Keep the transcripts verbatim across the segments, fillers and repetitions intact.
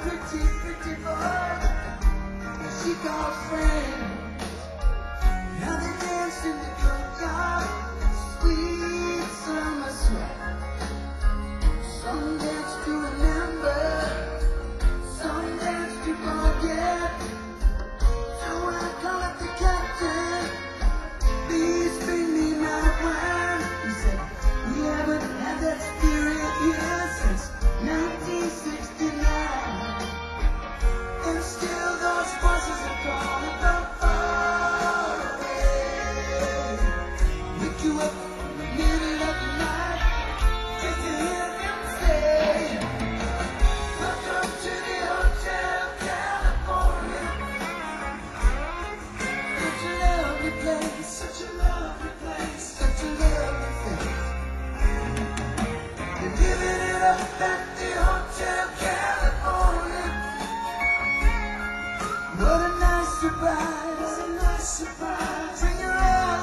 pretty, pretty boy that she called friend. Now they dance in the courtyard, sweet summer sweat. Some dance to remember, some dance to forget. So I call up the captain, please bring me my wine. He said, we haven't had that spirit here since nineteen sixty-nine. And still those voices are calling from far away. Wake you up in the middle of the night just to hear them say, welcome to the Hotel California. Such a lovely place, such a lovely place, such a lovely thing. You're living it up at the Hotel California. What a nice surprise, what a nice surprise. Bring your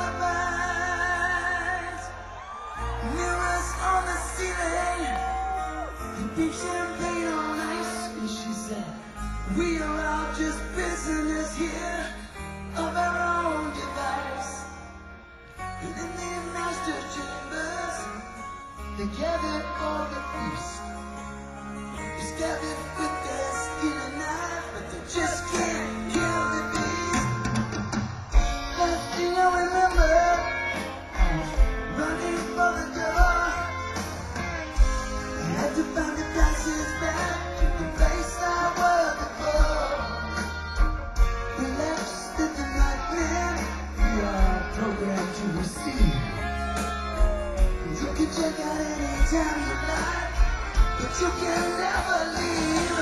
alibis. Mirrors on the ceiling, and big champagne on ice. And she said, we are all just prisoners here of our own device. And in the master chambers, they gathered for the feast. Just gathered with their skin and knife, but they just can't kill the beast. Last thing I remember, I was running for the door. I had to find the passage back to the place I was before. Relaxed in the nightmare, we are programmed to receive. You can check out any time you like, but you can never leave.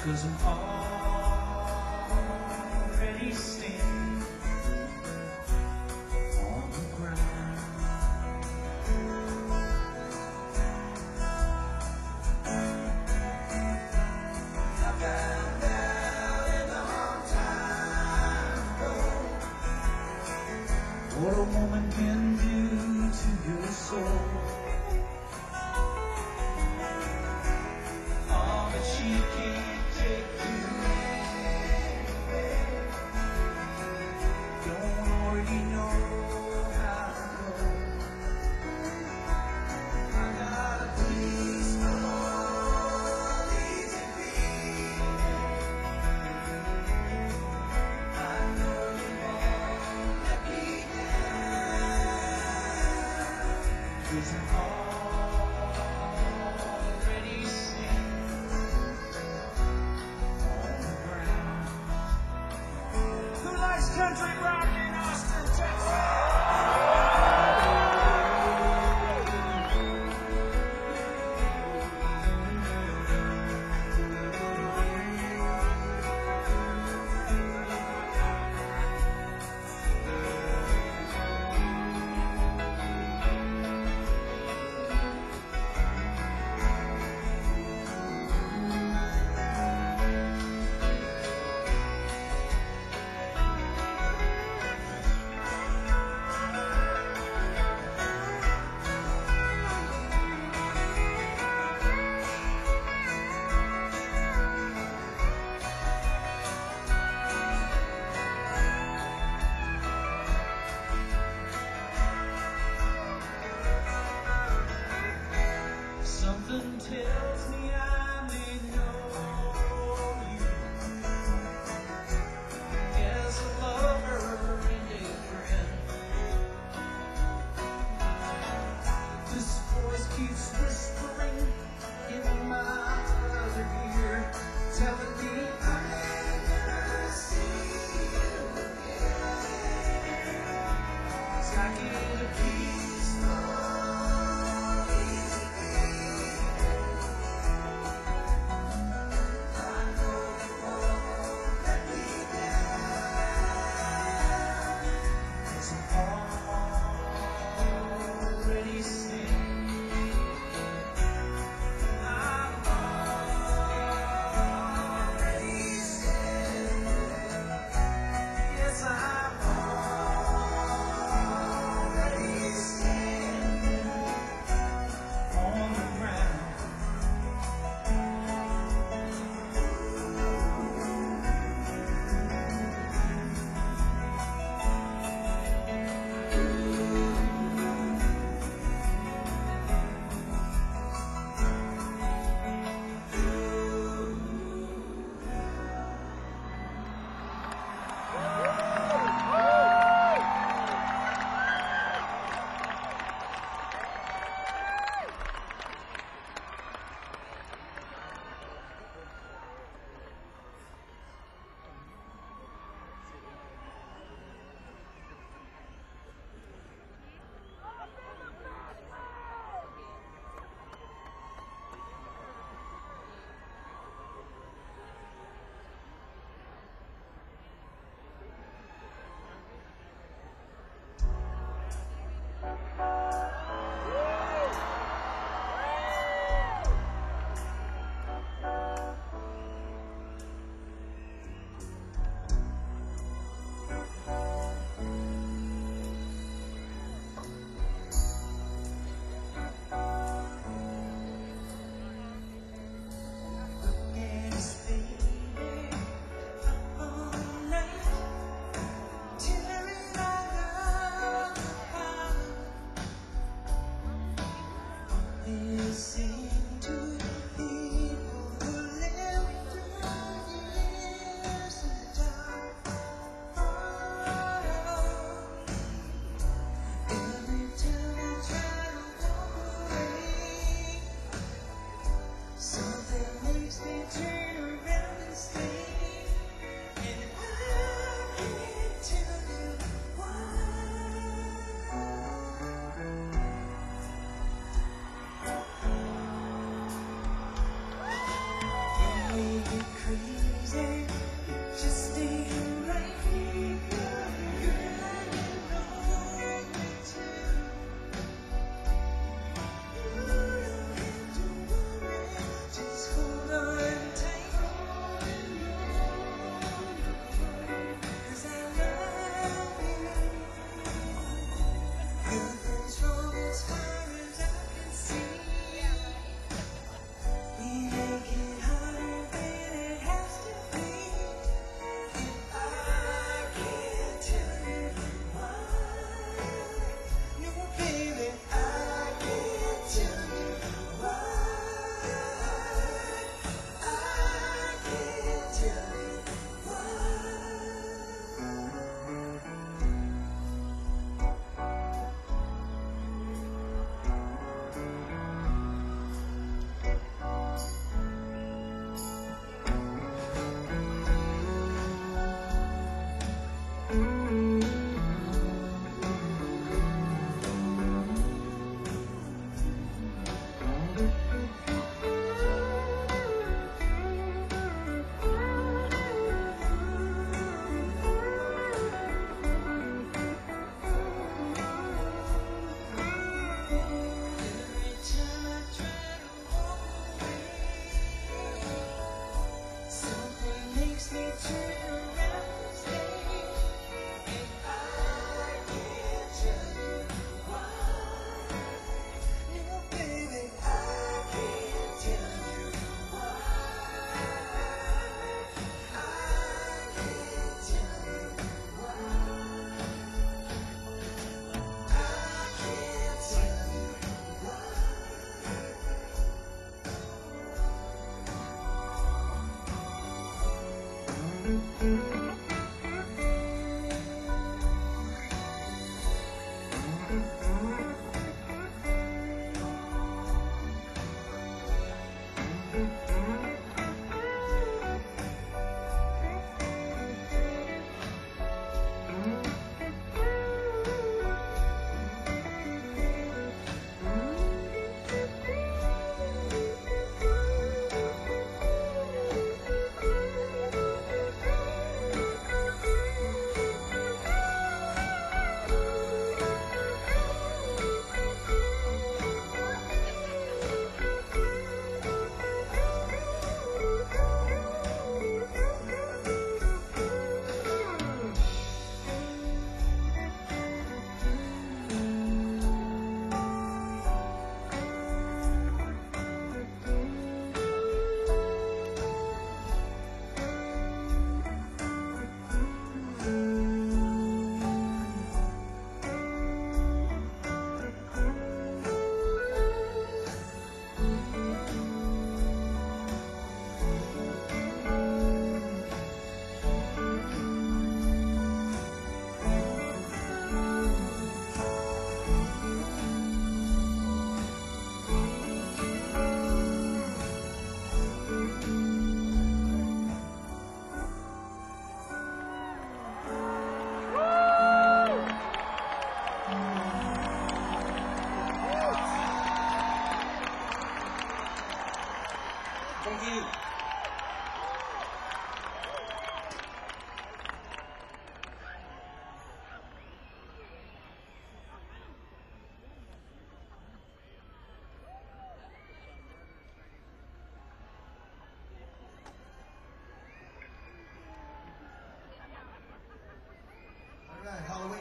'cause I'm already standing on the ground. I found out in a long time ago what a woman can do to your soul. Oh, but she can't take you anywhere. Don't already know how to go. I got a piece of all easy feeling. I know you won't let me down, 'cause I'm already standing on the ground. Who likes country rock in Austin, Texas?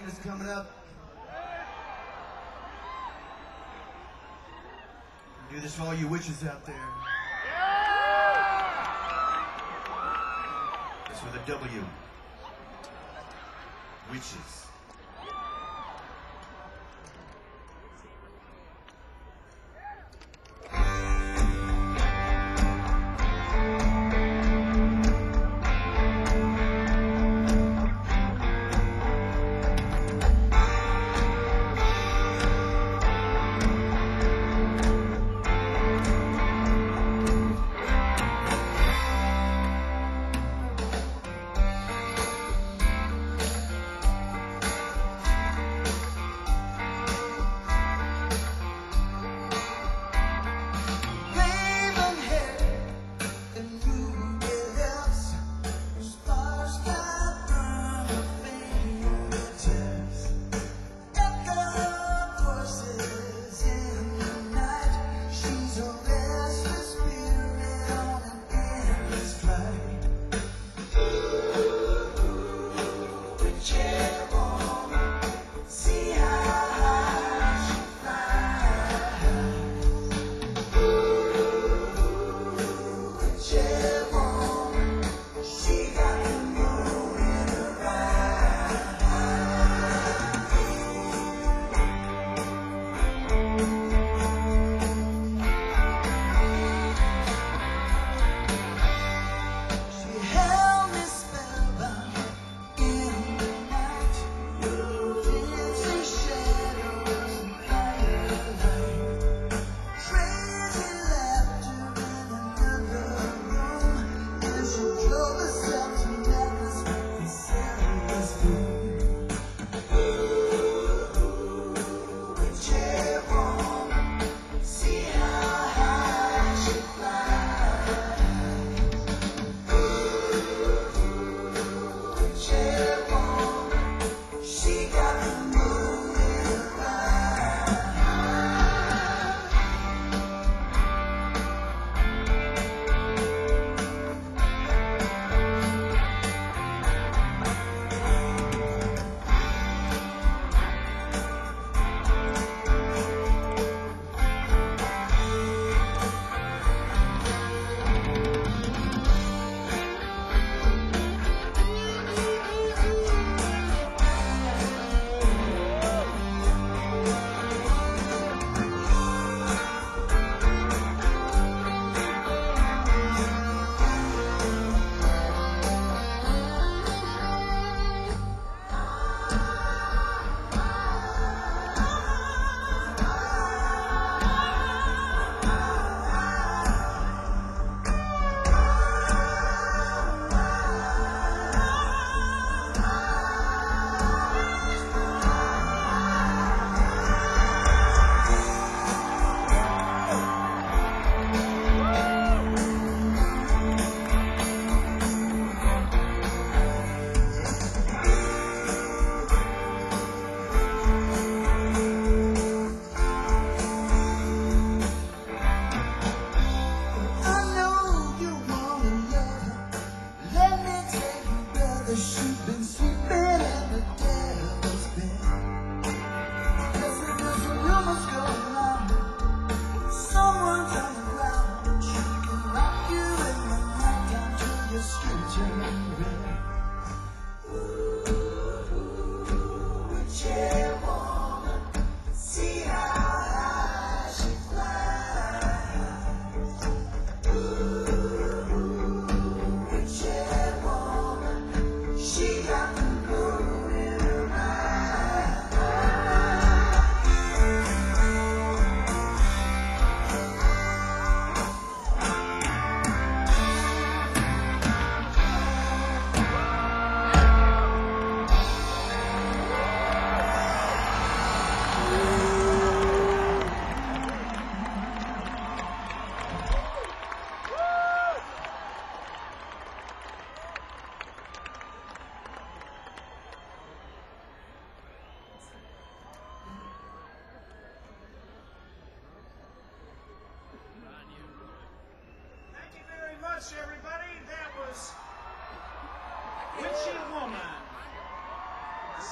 is coming up. Do this for all you witches out there. It's with a W. Witches.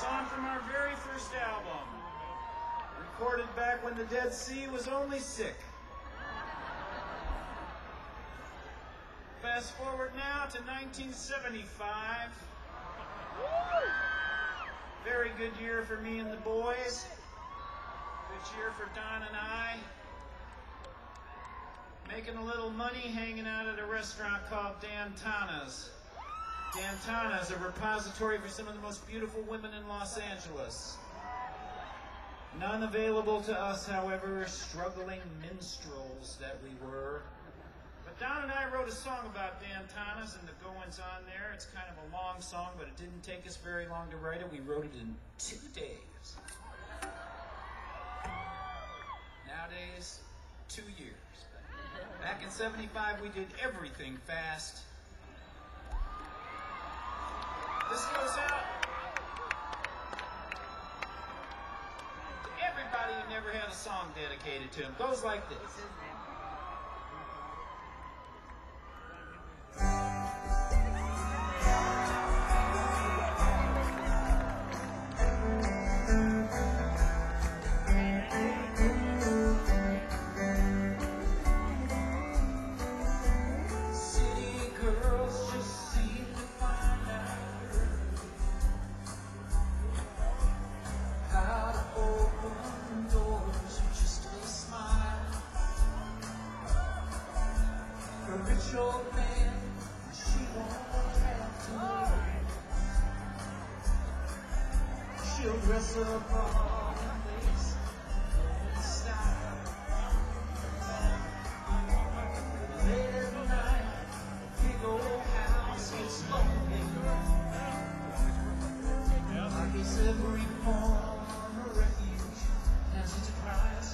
song from our very first album, recorded back when the Dead Sea was only sick. Fast forward now to nineteen seventy-five. Very good year for me and the boys. Good year for Don and I. Making a little money hanging out at a restaurant called Dan Tana's. Dan Tana's, a repository for some of the most beautiful women in Los Angeles. None available to us, however, struggling minstrels that we were. But Don and I wrote a song about Dan Tana's and the goings on there. It's kind of a long song, but it didn't take us very long to write it. We wrote it in two days. Nowadays, two years. Back in seventy-five, we did everything fast. This goes out to everybody who never had a song dedicated to him. Goes like this. Old man, she won't have to. She'll dress up all in lace and style. Late at night, big old house gets lonely. I guess every form of refuge has its price,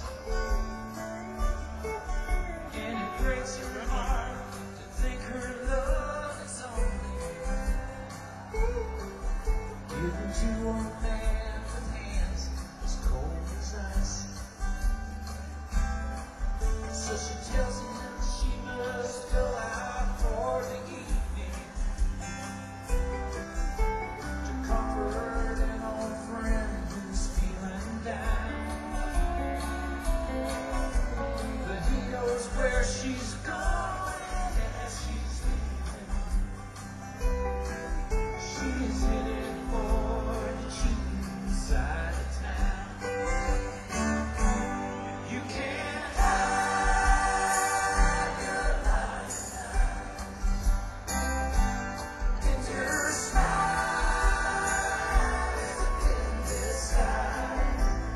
and it breaks your heart. Think her love is only given to a man with hands as cold as ice. So she tells him she must go out for the evening to comfort an old friend who's feeling down. But he knows where she's gone. She's headed for the cheap side of town. You can't hide your light and your smile is a pin this side.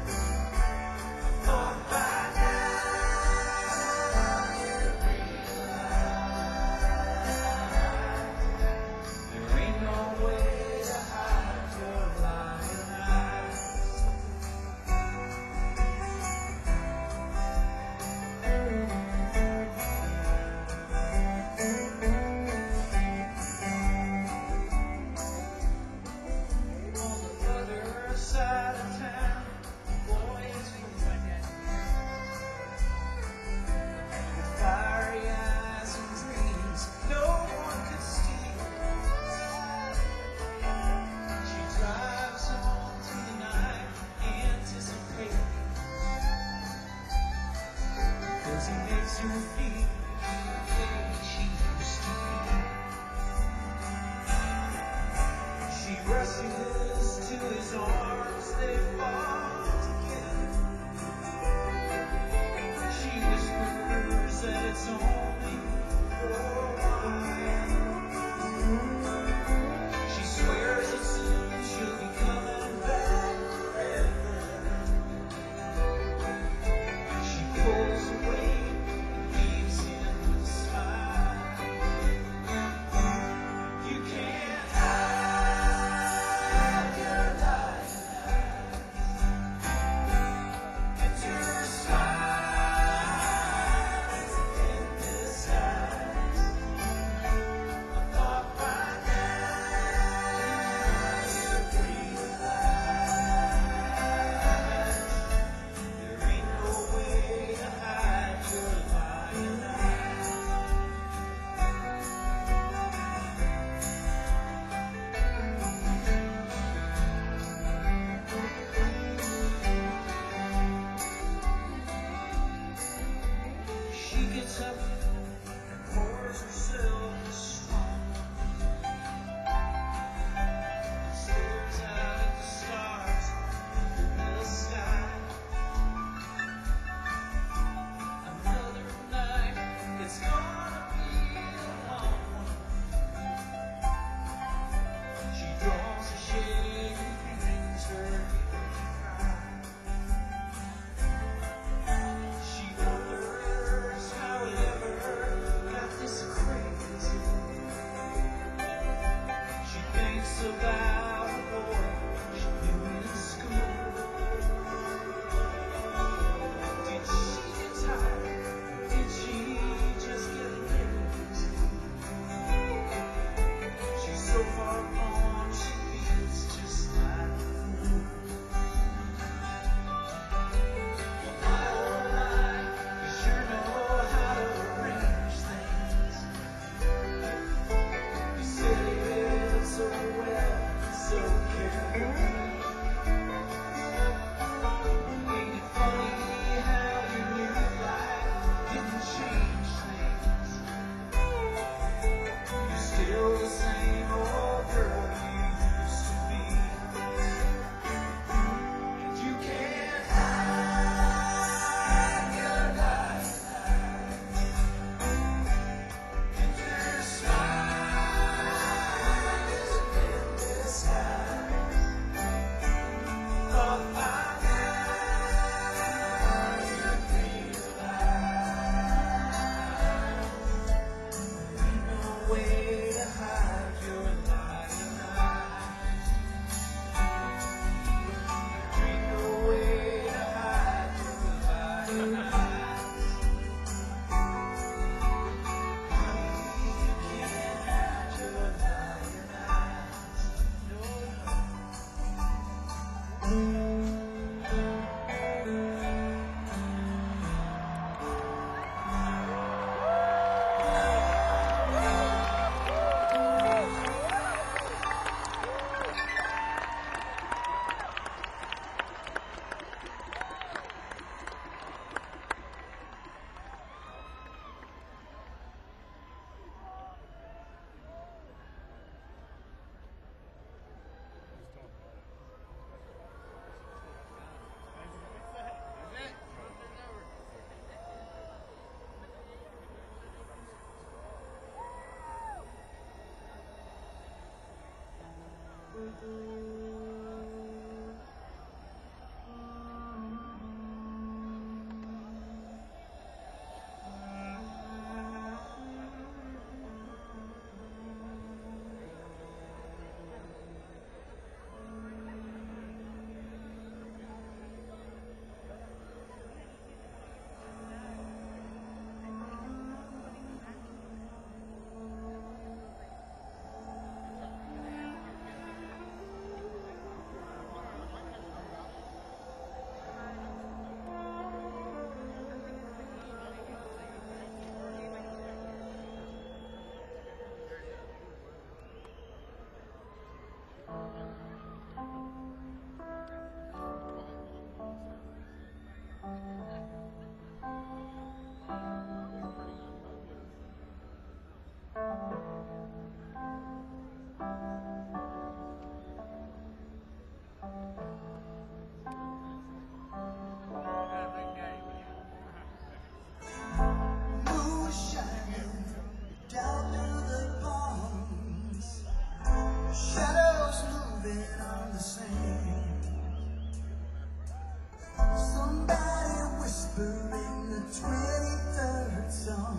Oh, by now you realize there ain't no way to hide your lying eyes. On the other side of town, boys with fiery eyes and dreams no one could steal. Drives on through the night, anticipating, 'cause he makes her feel the way she used to be. She rushes to his arms, they fall together. She whispers that it's only for a while. She swears it's she'll be coming back forever. She pulls away and leaves Moon shining down through the palms, shadows moving on the sand. Somebody whispering the twenty-third song.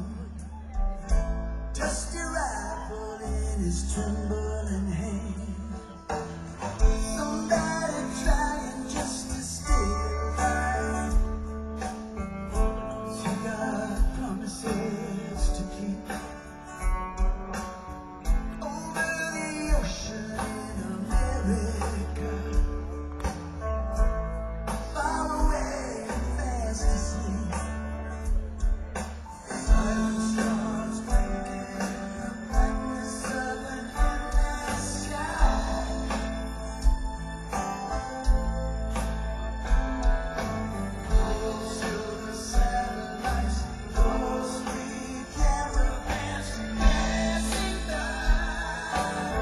Dusty rifle in his trembling hand. Somebody trying just to steal time. You got promises to keep. Over the ocean in America, far away and fast asleep. Silence starts breaking the blackness of an endless sky. Those silver satellites, those three caravans passing by.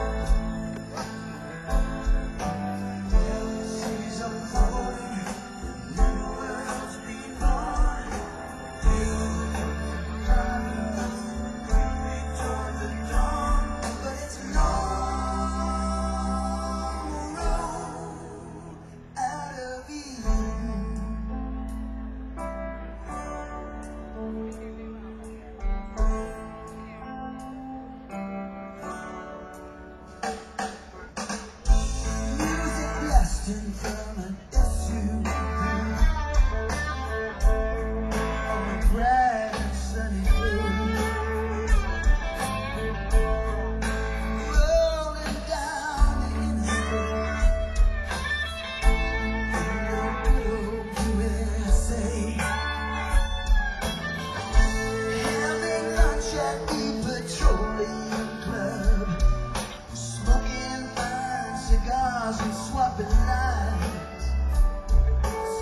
Galaxies unfolding, new worlds being born. Toward the dawn, but it's a long road out of Eden. Music blasting from an S U V on a bright and sunny day, rolling down the interstate in your good old U S A. Having lunch at the Petroleum Club, smoking fine cigars and swapping lines.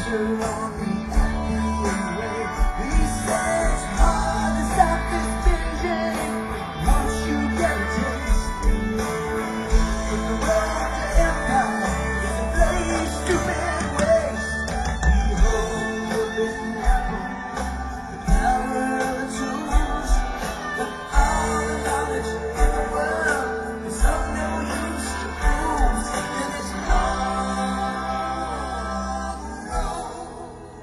pressure on me anyway. He said it's hard to stop this binging once you get a taste. But the road to empire is a bloody stupid waste. We hold up in apple the power of the tools, but all the knowledge in the world is of no use to fools, and it's all wrong.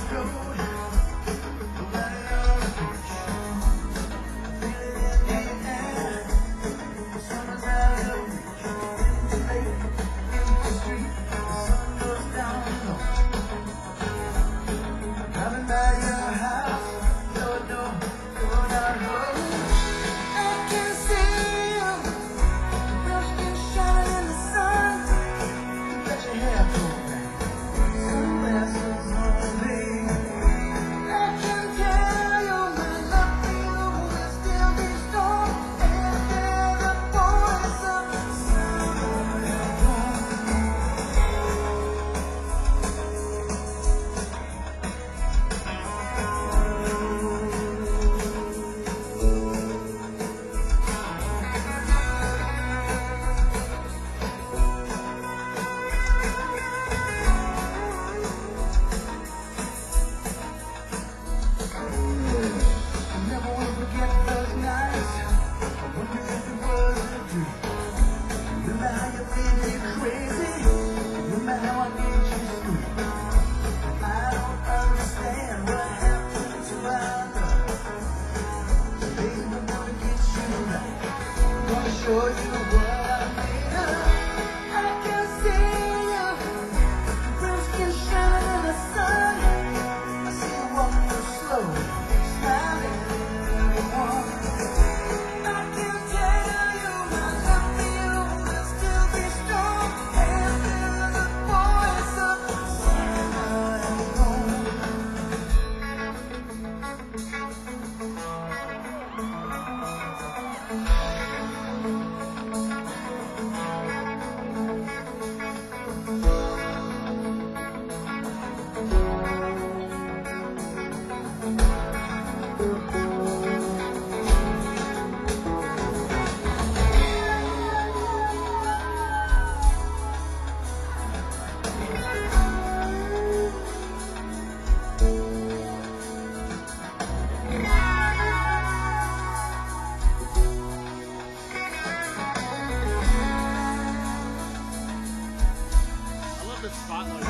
Show you what I made of. I can see you, brown skin shining in the sun. I see you walking slow, smiling at everyone. I can tell you my love for you will still be strong. And there's a voice of summer and home. Spotlight.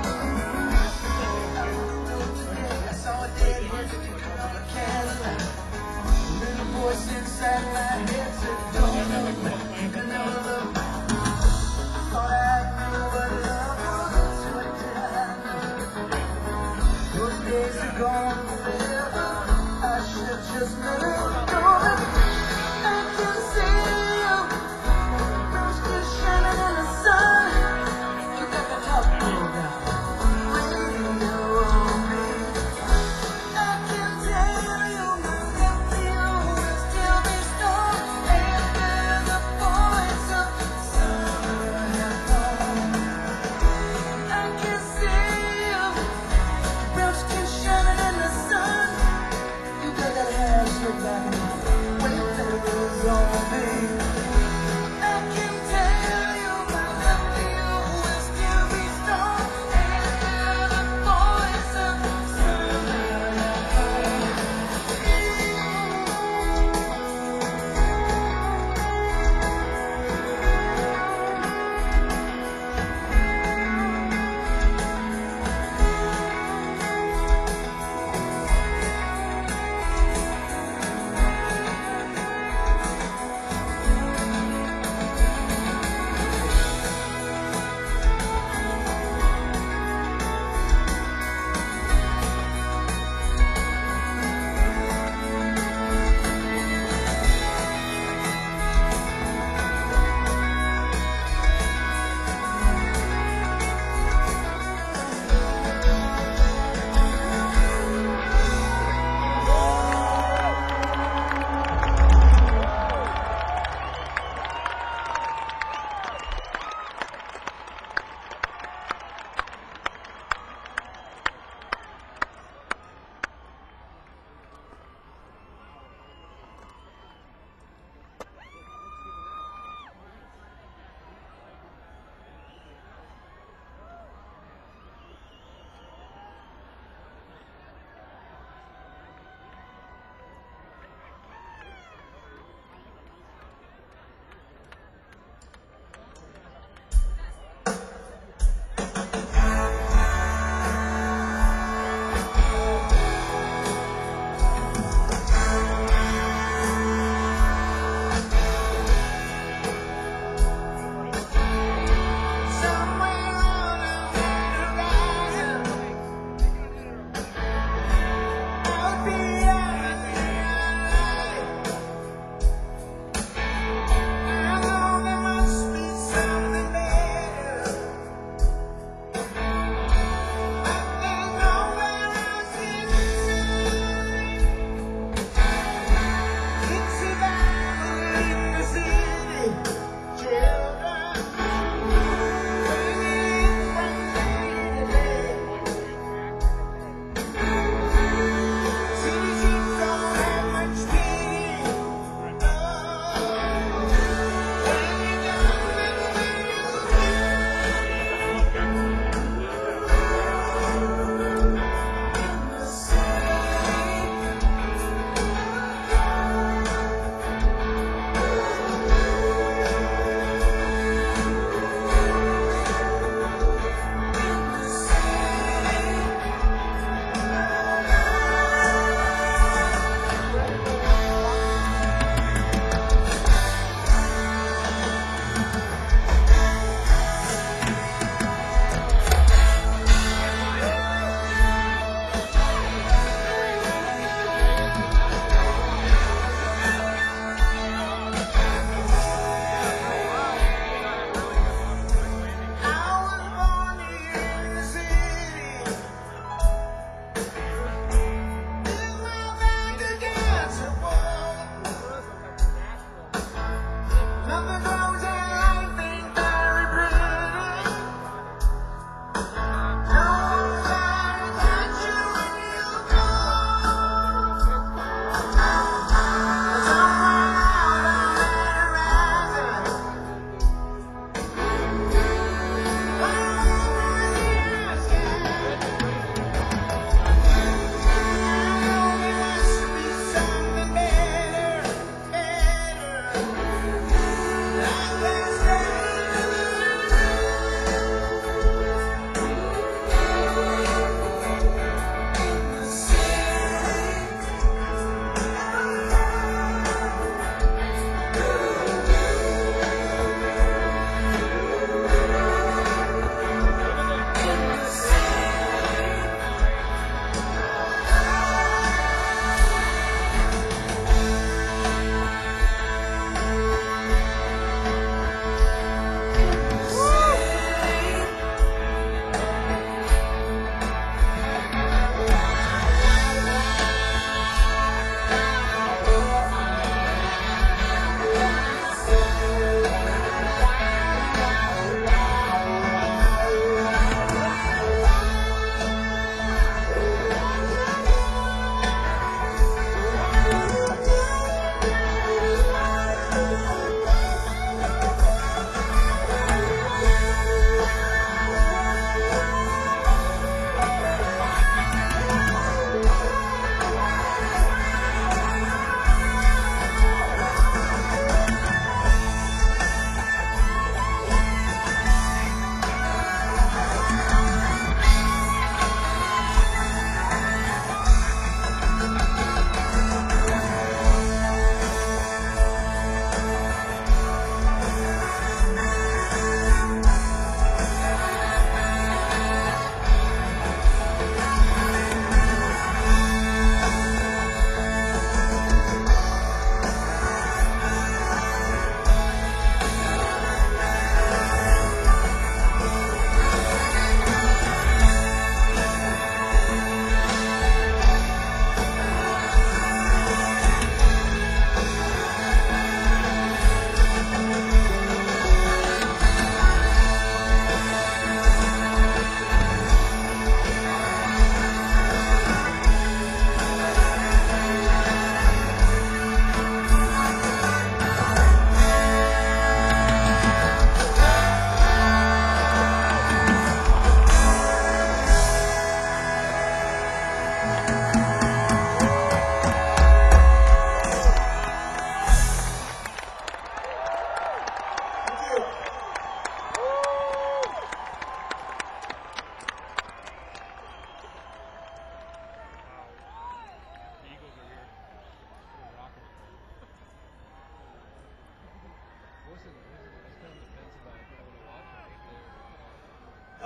I saw a dead horse on a Cadillac. A little voice inside my head said, don't look back, you can never look back. Thought I knew what love was, what did I know? Those days are gone forever. I should have just let it go. I can see you, rose just shining in the sun. You got the top pulled down. Shining in the sun, you got that hair so black.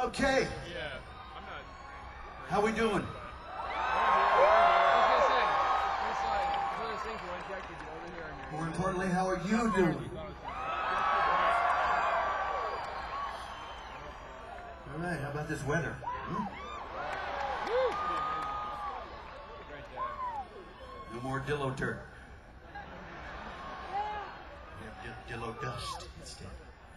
Okay. How we doing? More importantly, how are you doing? All right, how about this weather? Hmm? No more Dillo dirt. We have Dillo dust instead.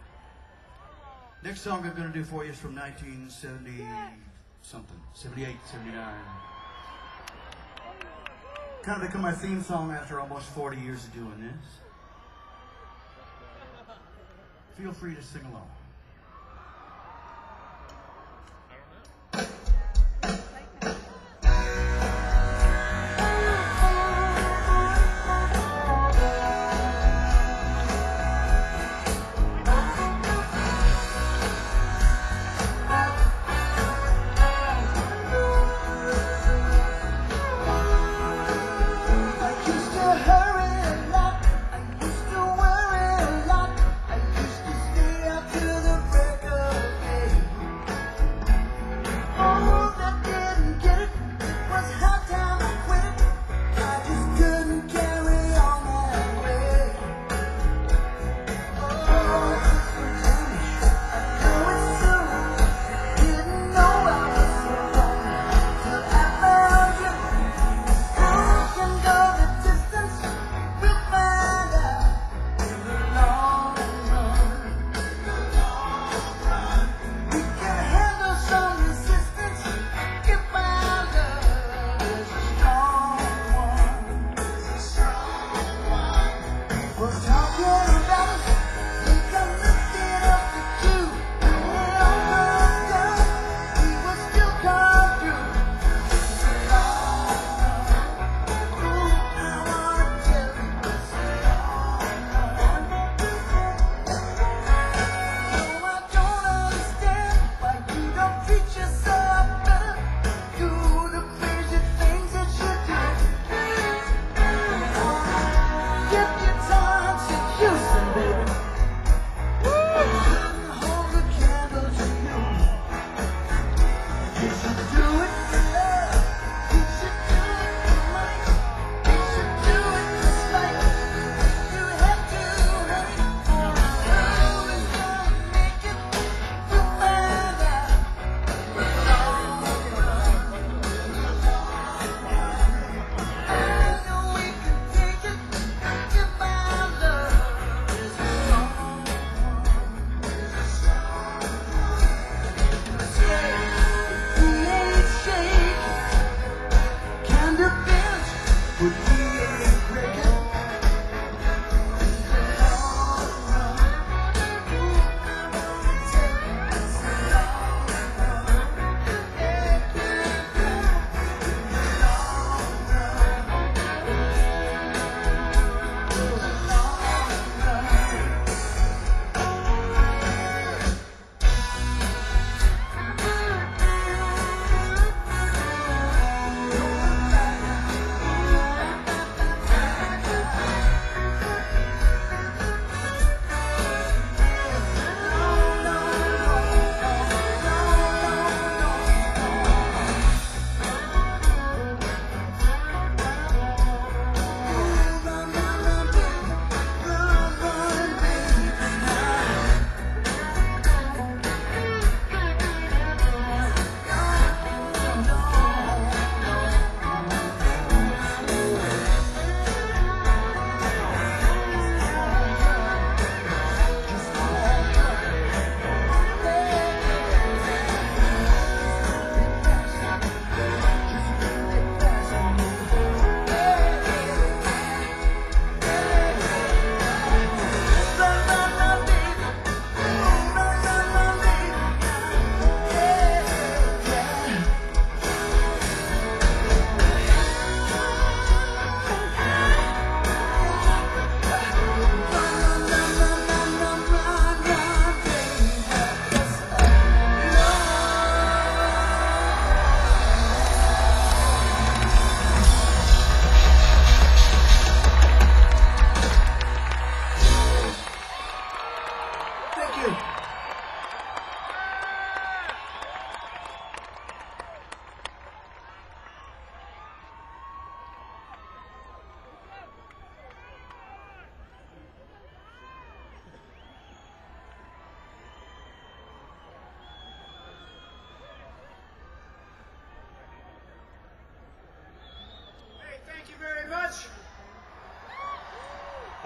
Next song I'm going to do for you is from nineteen seventy something, seventy-eight, seventy-nine. Kind of become my theme song after almost forty years of doing this. Feel free to sing along. To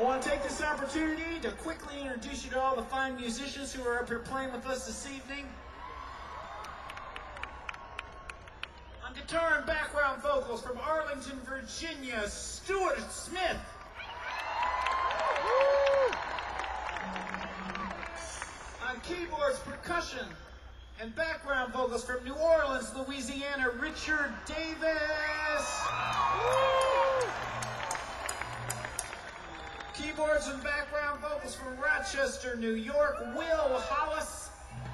want to take this opportunity to quickly introduce you to all the fine musicians who are up here playing with us this evening. On guitar and background vocals from Arlington, Virginia, Stuart Smith. On keyboards, percussion, and background vocals from New Orleans, Louisiana, Richard Davis. Keyboards and background vocals from Rochester, New York, Will Hollis.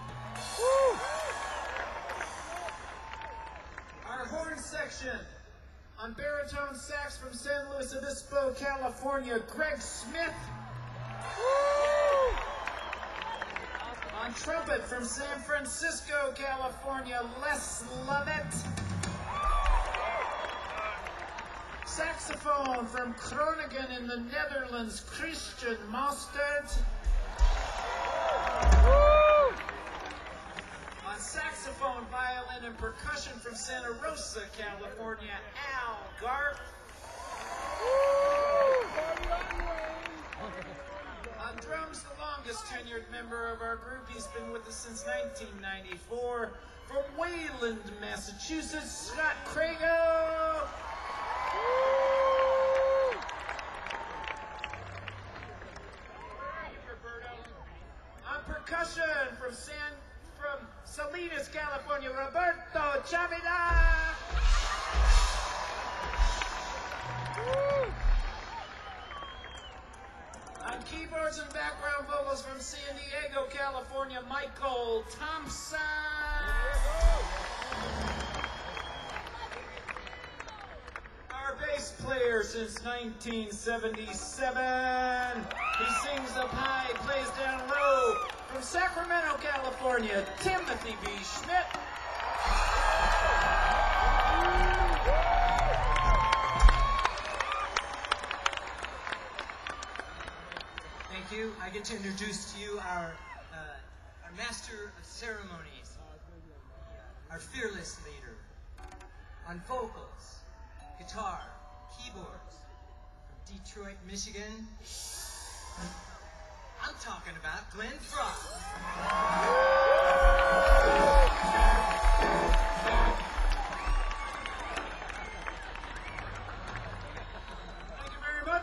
Our horn section on baritone sax from San Luis Obispo, California, Greg Smith. On trumpet from San Francisco, California, Les Lovett. Saxophone from Groningen in the Netherlands, Christian Mostert. On saxophone, violin, and percussion from Santa Rosa, California, Al Garp. On drums, the longest tenured member of our group. He's been with us since nineteen ninety-four. From Wayland, Massachusetts, Scott Crago. On percussion from San from Salinas, California, Roberto Chavida. On keyboards and background vocals from San Diego, California, Michael Thompson. Our bass player since nineteen seventy-seven. He sings up high, plays down low. From Sacramento, California, Timothy B. Schmidt. Thank you. I get to introduce to you our, uh, our master of ceremonies, our fearless leader. On vocals, guitar, keyboards, from Detroit, Michigan, I'm talking about Glenn Frost. Thank you very much.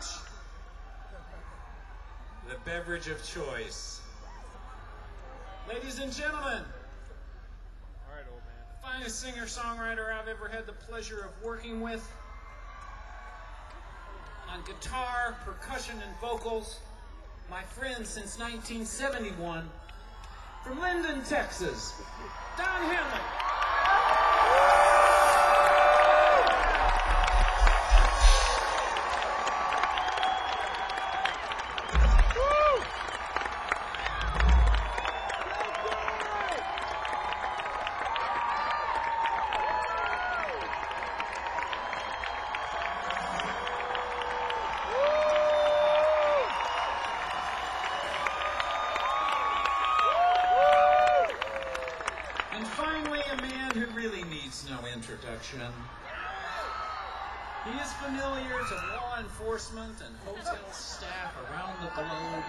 The beverage of choice. Ladies and gentlemen, All right, old man. finest singer-songwriter I've ever had the pleasure of working with. On guitar, percussion, and vocals, my friend since nineteen seventy-one, from Linden, Texas, Don Henley. And finally, a man who really needs no introduction. He is familiar to law enforcement and hotel staff around the globe.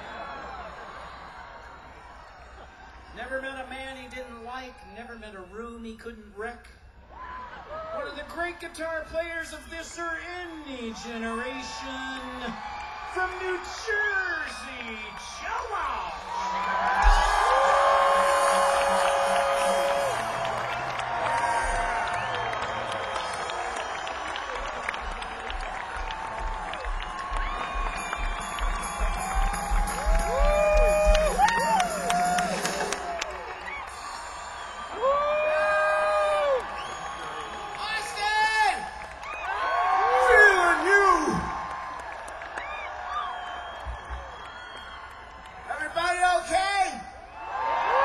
Never met a man he didn't like, never met a room he couldn't wreck. One of the great guitar players of this or any generation, from New Jersey, Joe Walsh. Austin! Feeling you! Everybody okay?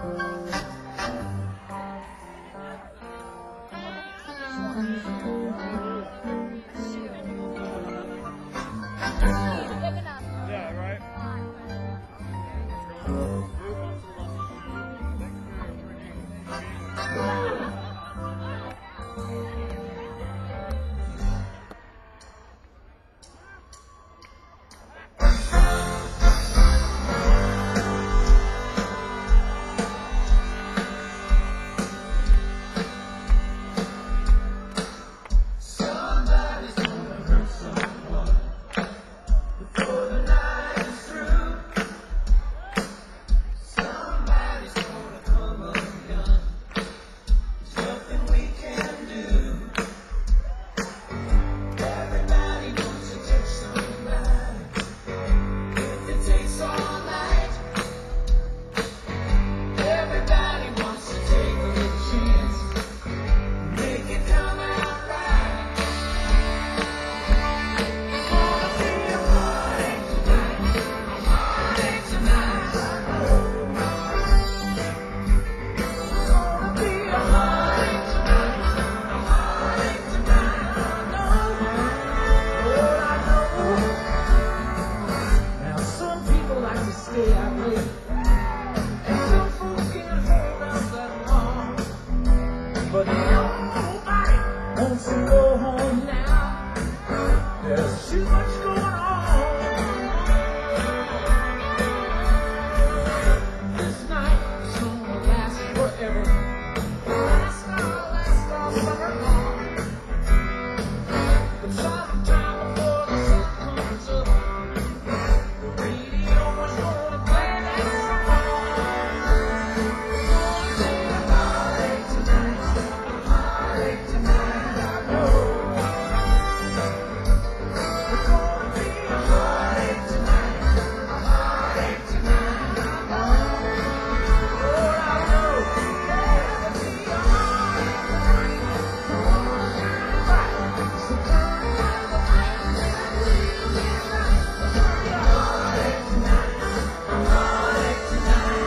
Yeah, right? Somebody's gonna hurt someone before the night is through. Somebody's gonna come undone. There's nothing we can do. Everybody wants to touch somebody. If it takes all night, everybody wants to take a little chance. Make it come out right. Gonna be a party tonight, a party tonight. Gonna be a party tonight, a party tonight. I know, Lord, I know. Now some people like to stay out late, and some folks can't hold out that long. But nobody wants to go home now. There's too much going on. This night is gonna last forever. Last all, last all summer long. But sometime before the sun comes up, the radio is gonna play that song. Gonna be a party tonight, a party tonight. I know. We're gonna be a party tonight, a party tonight. I know. Lord, I know. There'll be a party tonight. Gonna shine bright. So turn down the lights and leave me tonight. Turn the party tonight, a party tonight.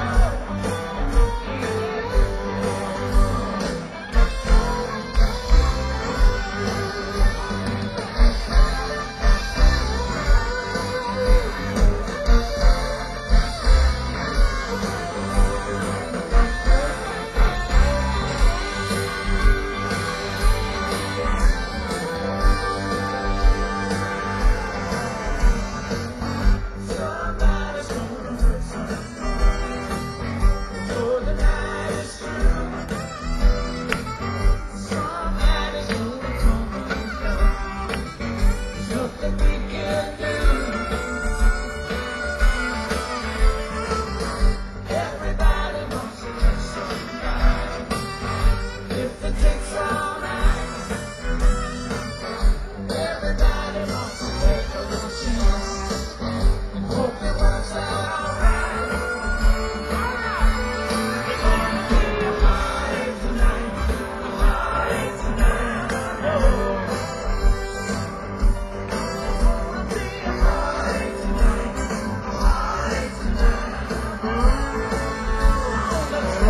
Somebody's gonna hurt someone before the night is through. Somebody's gonna come undone. There's nothing we can do. Everybody wants to touch somebody. If it takes all night, everybody wants to take a little chance and hope it works out alright. It's gonna be a party tonight, a party tonight. I know. Gonna be a party tonight, a party tonight. Oh, let's go.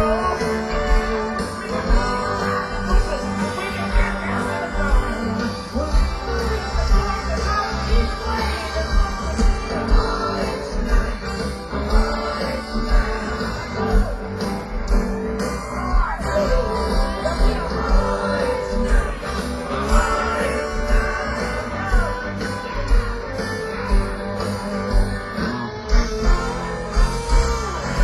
Listen, we can get down to the ground. We'll be the song that I'll keep playing. A party tonight, a party tonight. I know. There'll be a party tonight, a party tonight.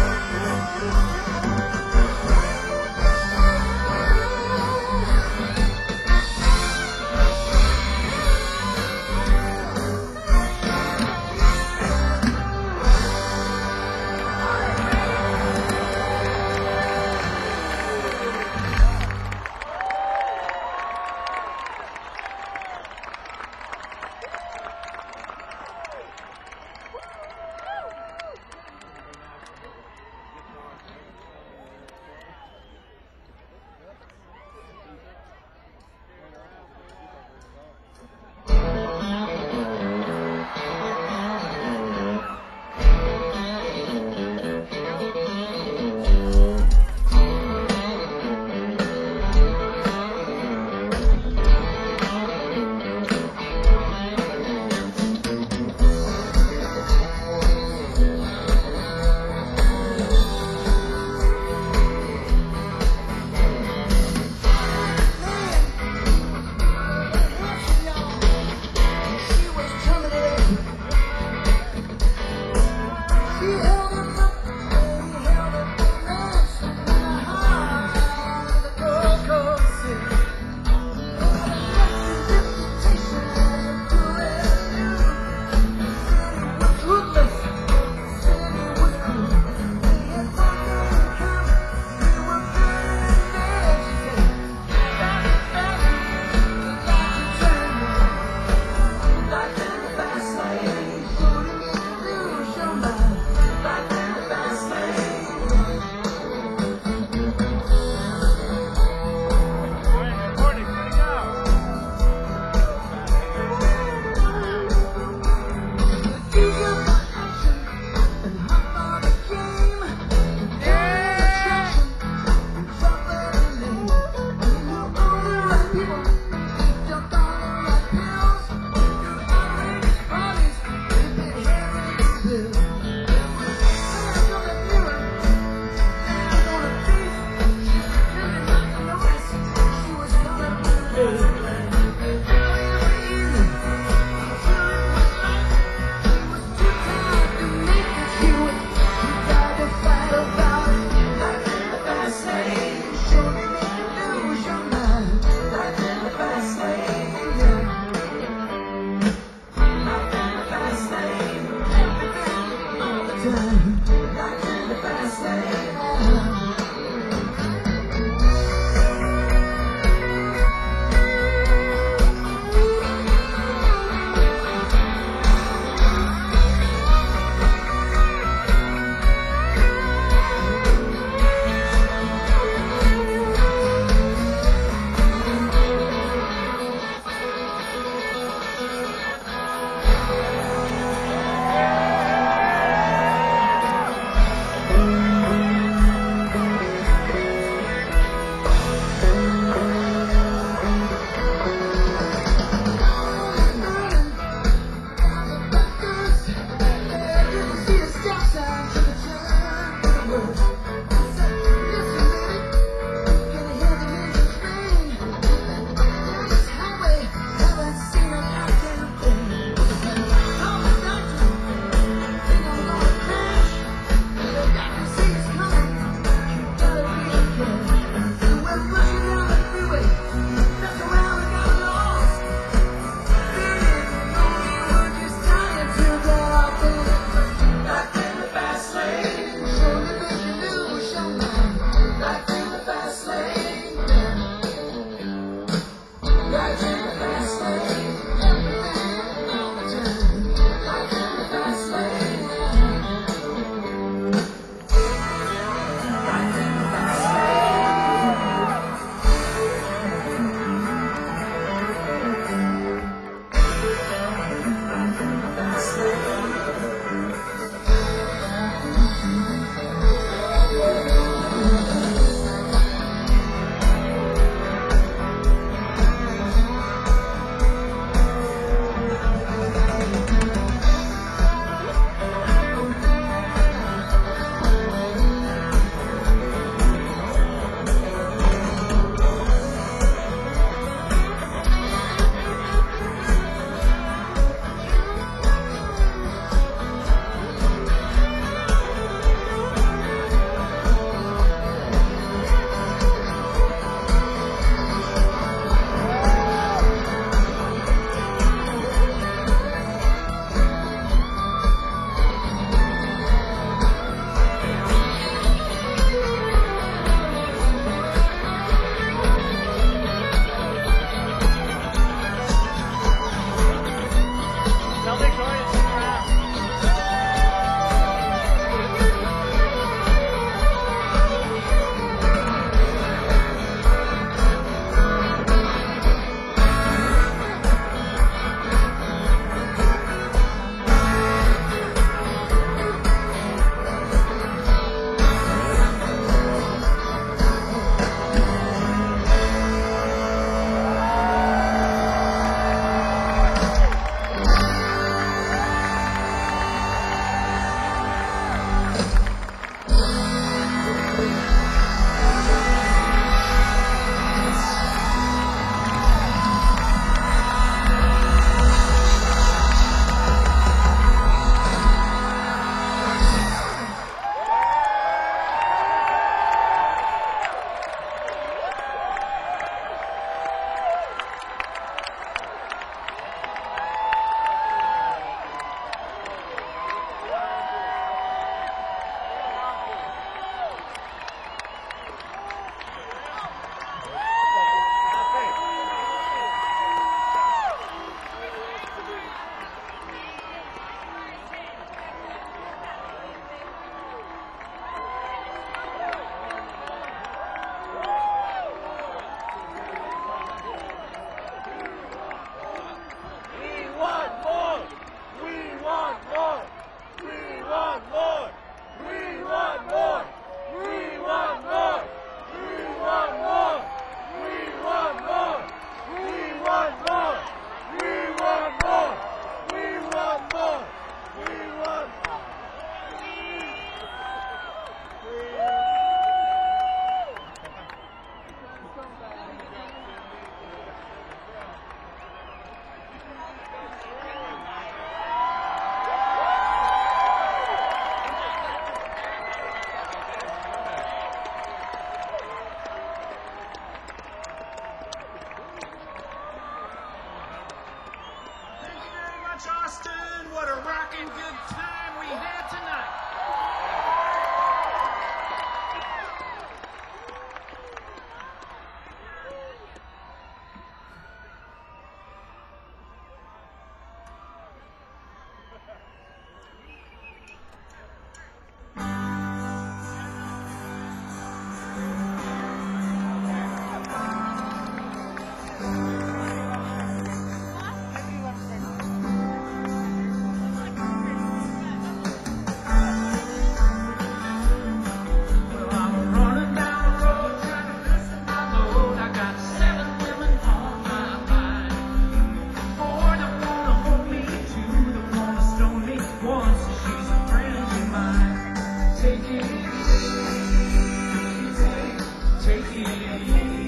Take it easy.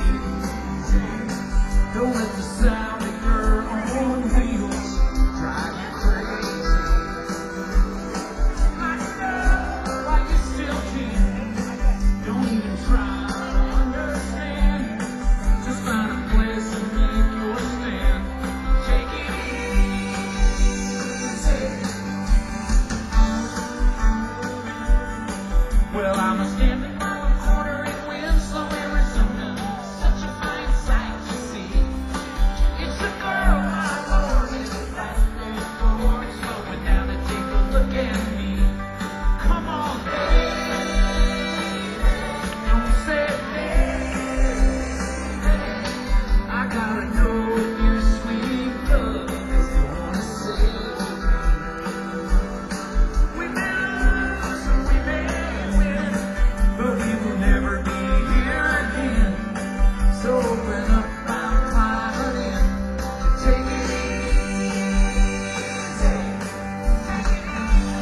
Don't let the sound of your own wheels drive you crazy. I know why you still can. Don't even try to understand. Just find a place and make your stand. Take it easy. Well, I'm a standing on the corner in Winslow, Arizona. Such a fine sight to see. It's a girl, my lord, in a flat-bed Ford, slowing down to take a look at me. Come on, baby, don't say baby. I gotta know if your sweet love is gonna save me. We may lose and we may win, but we will never be here again. So open up, I'm climbing in. Take it easy. Take it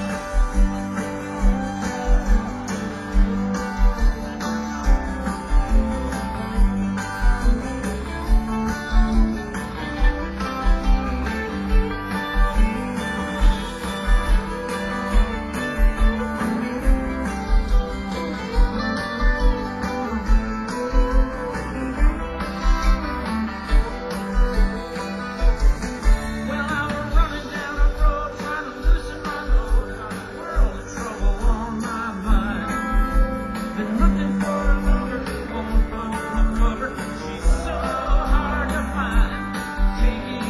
Well, I was running down the road trying to loosen my load. Got a world of trouble on my mind. Been looking for a lover who won't blow my cover. She's so hard to find. Take it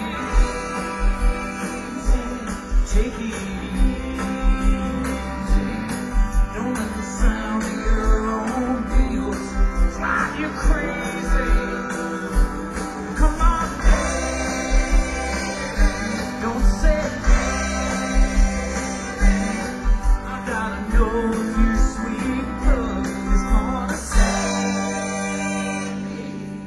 easy. Take it easy. Don't let the sound of your own wheels drive you crazy. Come on, don't say I gotta know if your sweet love is gonna save me.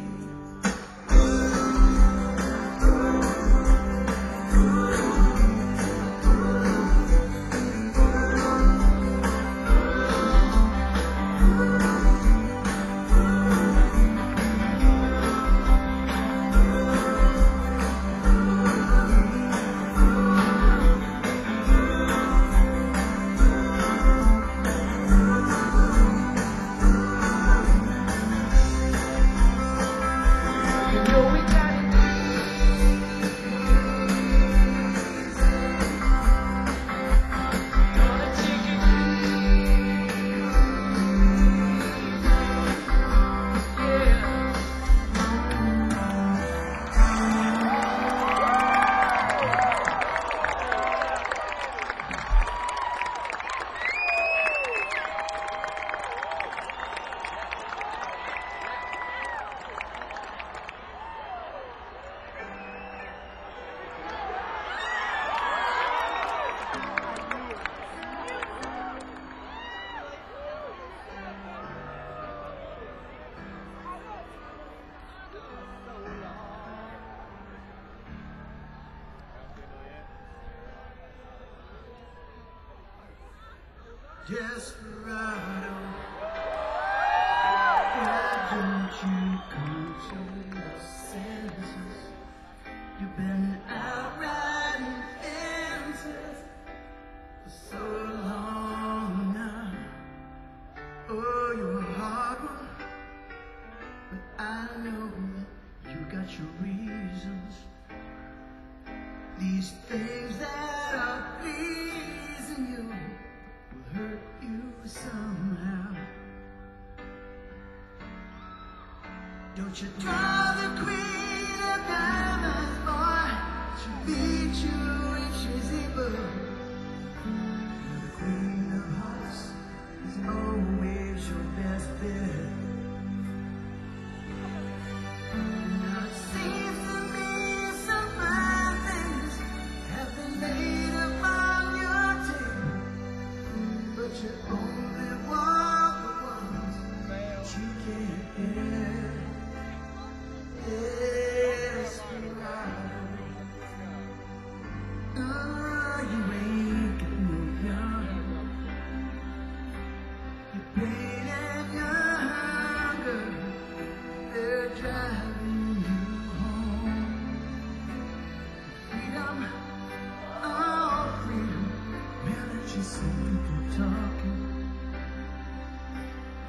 You know we got it gonna take it Desperado, why don't you come to your senses? You've been out riding fences for so long now. Oh, you're a hard one, but I know that you got your reasons. These things that are pleasing you will hurt you somehow. Don't you draw the queen of diamonds, boy. She'll beat you if she's able. The queen of hearts is always your best bet. Now it seems to me some fine things have been laid upon your table, but you only want the ones that you can't get. Desperado, oh, you ain't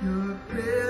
You're a